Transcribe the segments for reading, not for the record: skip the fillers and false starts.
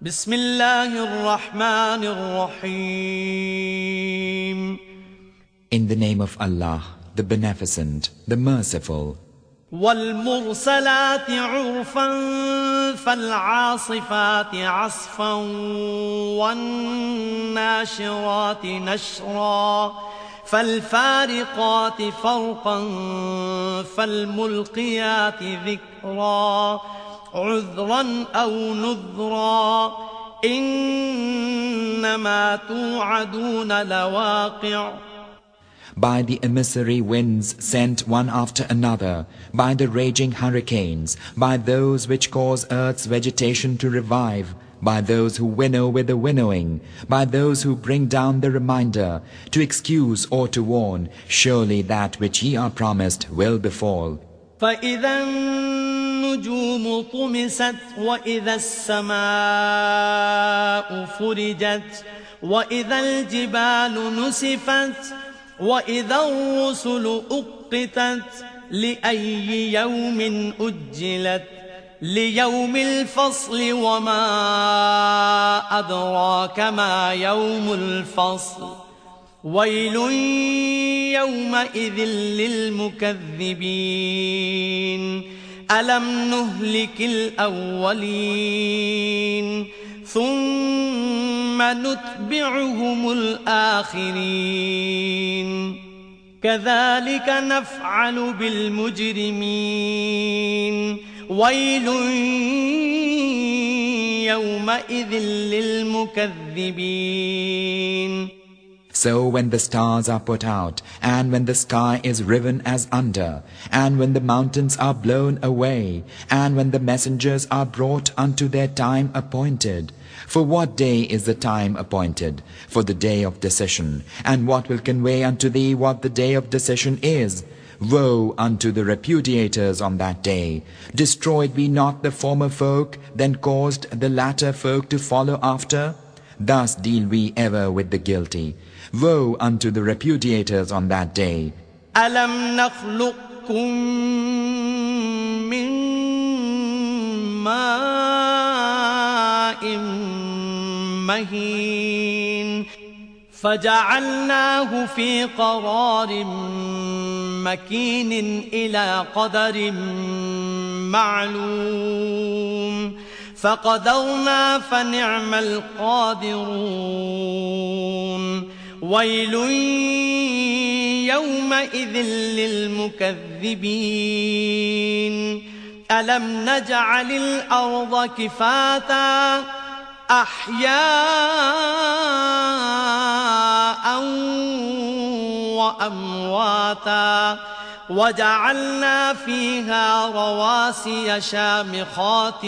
بسم الله الرحمن الرحيم. In the name of Allah, the Beneficent, the Merciful. والمرسلات عرفا فالعاصفات عصفا والناشرات نشرا فالفارقات فرقا فالملقيات ذكرا عذرا أو نذرا إنما توعدون لواقع. By the emissary winds sent one after another, by the raging hurricanes, by those which cause earth's vegetation to revive, by those who winnow with the winnowing, by those who bring down the reminder, to excuse or to warn, surely that which ye are promised will befall. فإذا النجوم طمست وإذا السماء فرجت وإذا الجبال نسفت وإذا الرسل أقتت لأي يوم أجلت ليوم الفصل وما أدراك ما يوم الفصل ويل يومئذ للمكذبين ألم نهلك الأولين ثم نتبعهم الآخرين كذلك نفعل بالمجرمين ويل يومئذ للمكذبين. So when the stars are put out, and when the sky is riven as under, and when the mountains are blown away, and when the messengers are brought unto their time appointed, for what day is the time appointed? For the day of decision. And what will convey unto thee what the day of decision is? Woe unto the repudiators on that day! Destroyed we not the former folk, then caused the latter folk to follow after? Thus deal we ever with the guilty. Woe unto the repudiators on that day! أَلَمْ نَخْلُقكُّم مِّن مَّاءٍ مَّهِينٍ فَجَعَلْنَاهُ فِي قَرَارٍ مَّكِينٍ إِلَى قَدَرٍ مَّعْلُومٍ فَقَدَرْنَا فَنِعْمَ الْقَادِرُونَ ويل يومئذ للمكذبين ألم نجعل الأرض كفاتا أحياء وأمواتا وجعلنا فيها رواسي شامخات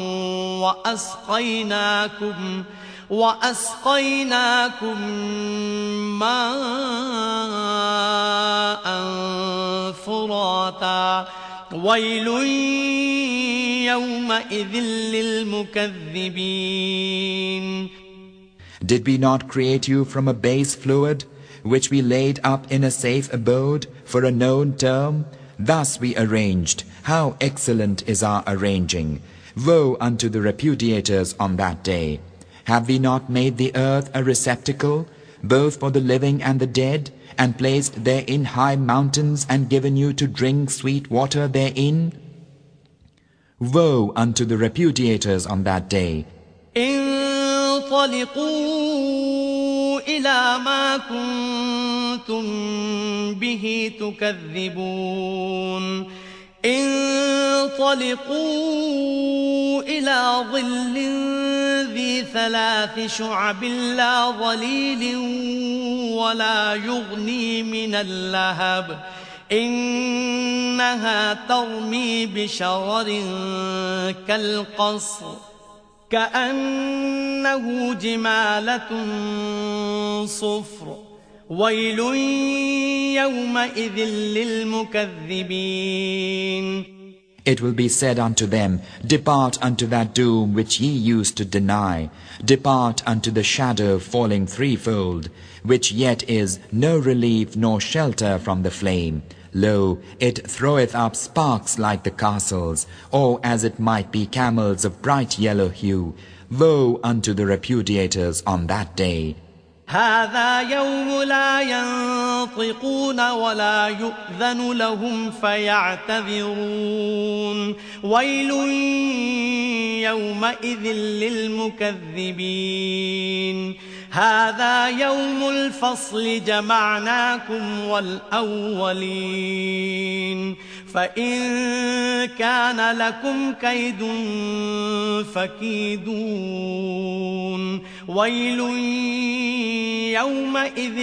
وأسقيناكم ماء فراتا ويل يومئذ للمكذبين. Did we not create you from a base fluid, which we laid up in a safe abode for a known term? Thus we arranged. How excellent is our arranging! Woe unto the repudiators on that day! Have we not made the earth a receptacle, both for the living and the dead, and placed therein high mountains, and given you to drink sweet water therein? Woe unto the repudiators on that day! انطلقوا إلى ما كنتم به تكذبون انطلقوا إلى ظل ذي 3 شعب لا ظليل ولا يغني من اللهب إنها ترمي بشرر كالقصر كأنه جمالة صفر ويل يومئذ للمكذبين. It will be said unto them, Depart unto that doom which ye used to deny. Depart unto the shadow falling threefold, which yet is no relief nor shelter from the flame. Lo, it throweth up sparks like the castles, or as it might be camels of bright yellow hue. Woe unto the repudiators on that day. هذا يوم لا ينطقون ولا يؤذن لهم فيعتذرون ويل يومئذ للمكذبين هذا يوم الفصل جمعناكم والأولين فإن كان لكم كيد فكيدون ويل يومئذ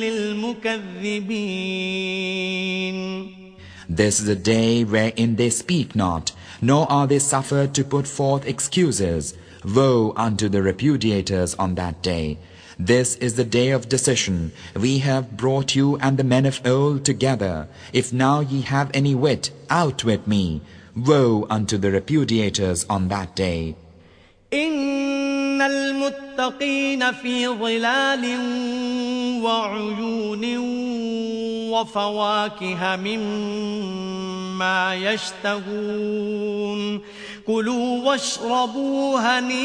للمكذبين. This is a day wherein they speak not, nor are they suffered to put forth excuses. Woe unto the repudiators on that day. This is the day of decision. We have brought you and the men of old together. If now ye have any wit, outwit me. Woe unto the repudiators on that day. إن المتقين في ظلال وعيون وفواكه مما يشتهون كلوا واشربوا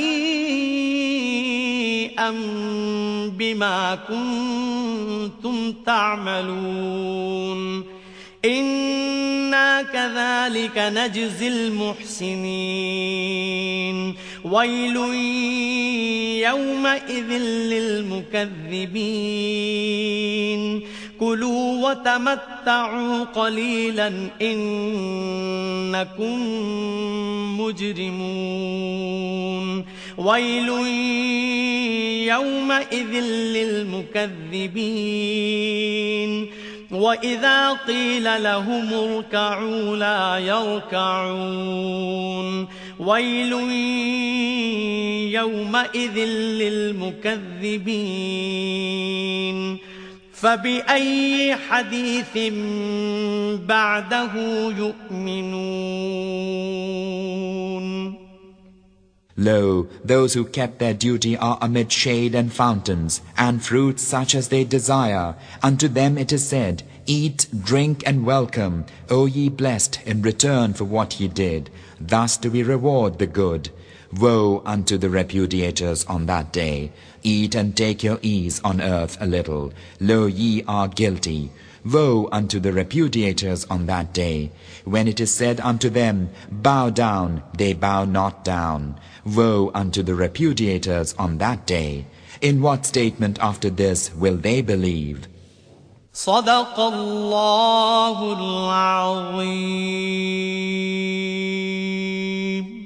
هنيئا بما كنتم تعملون إنا كذلك نجزي المحسنين ويل يومئذ للمكذبين كلوا وتمتعوا قليلا إنكم مجرمون ويل يومئذ للمكذبين وإذا قيل لهم اركعوا لا يركعون ويل يومئذ للمكذبين فبأي حديث بعده يؤمنون. Lo, those who kept their duty are amid shade and fountains, and fruits such as they desire. Unto them it is said, Eat, drink, and welcome, O ye blessed, in return for what ye did. Thus do we reward the good. Woe unto the repudiators on that day. Eat and take your ease on earth a little. Lo, ye are guilty. Woe unto the repudiators on that day. When it is said unto them, Bow down, they bow not down. Woe unto the repudiators on that day. In what statement after this will they believe? صدق الله العظيم.